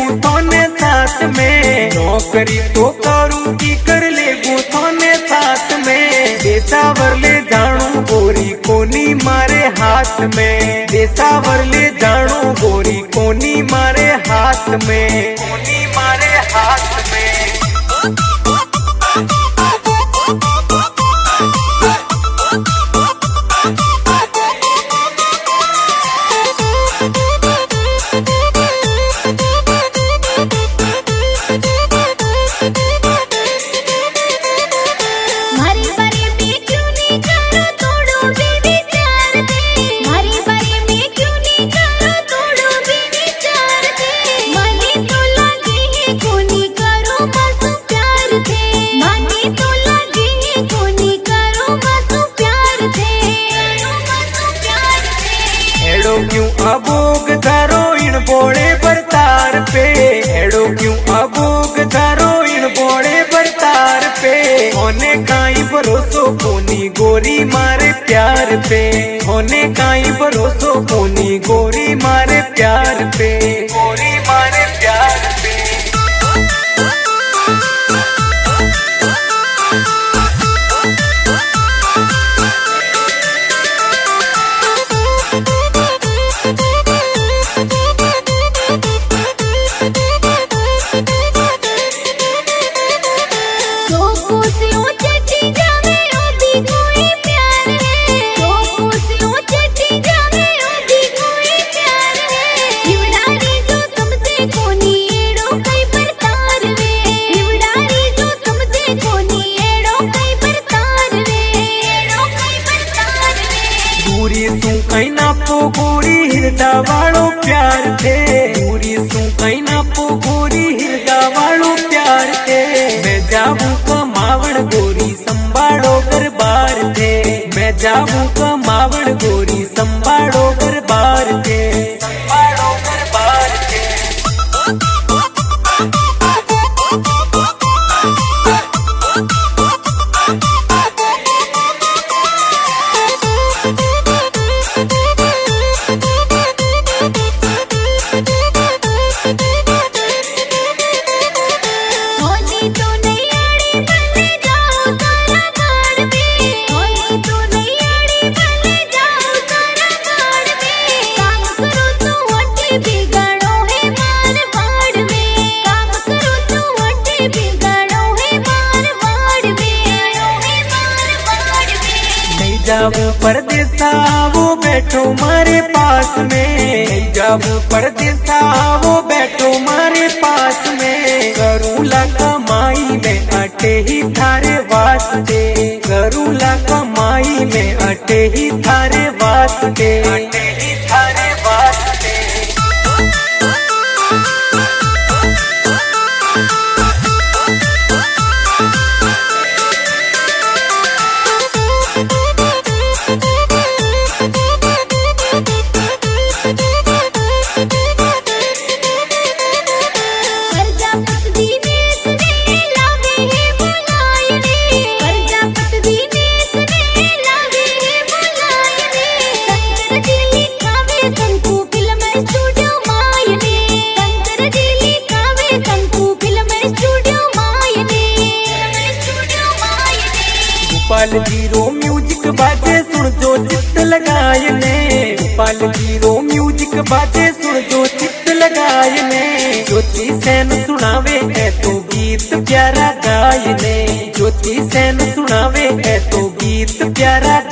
थोने साथ में, नौकरी तो करूंगी कर ले थोने साथ में। देसावर ले जाणू गोरी कोनी मारे हाथ में, देसावर ले जाणू गोरी कोनी मारे हाथ में, कोनी मारे हाथ में। क्यों अबूग धरो इन बोड़े बरतार पे, एड़ो क्यों अबूग धरो इन बोड़े बरतार पे। होने काई भरोसो कोनी गोरी मारे प्यार पे, होने काई भरोसो कोनी गोरी मारे प्यार पे, गोरी मारे प्यार पे। गोरी हिरदा वालो प्यार थे, दूरी सू कहीं ना पो गोरी हिरदा वालो प्यार थे। मैं जाऊं कमावण गोरी संभालो दरबार थे, मैं जाऊं कमावण गोरी संभालो दरबार थे, संभालो दरबार थे। जाऊं परदेसा वो बैठो मारे पास में, जाऊं परदेसा वो बैठो मारे पास में। करूला कमाई में अटे ही थारे वास्ते, करूला कमाई में अटे ही थारे वास्ते, अटे ही थारे वास्ते। गोपाल जीरो म्यूजिक बाजे सुन जो चित्त लगाए ने, गोपाल जीरो म्यूजिक बाजे सुन जो चित्त लगाए ने। ज्योति सैन सुनावे है तो गीत प्यारा गायने, ज्योति सैन सुनावे है तो गीत प्यारा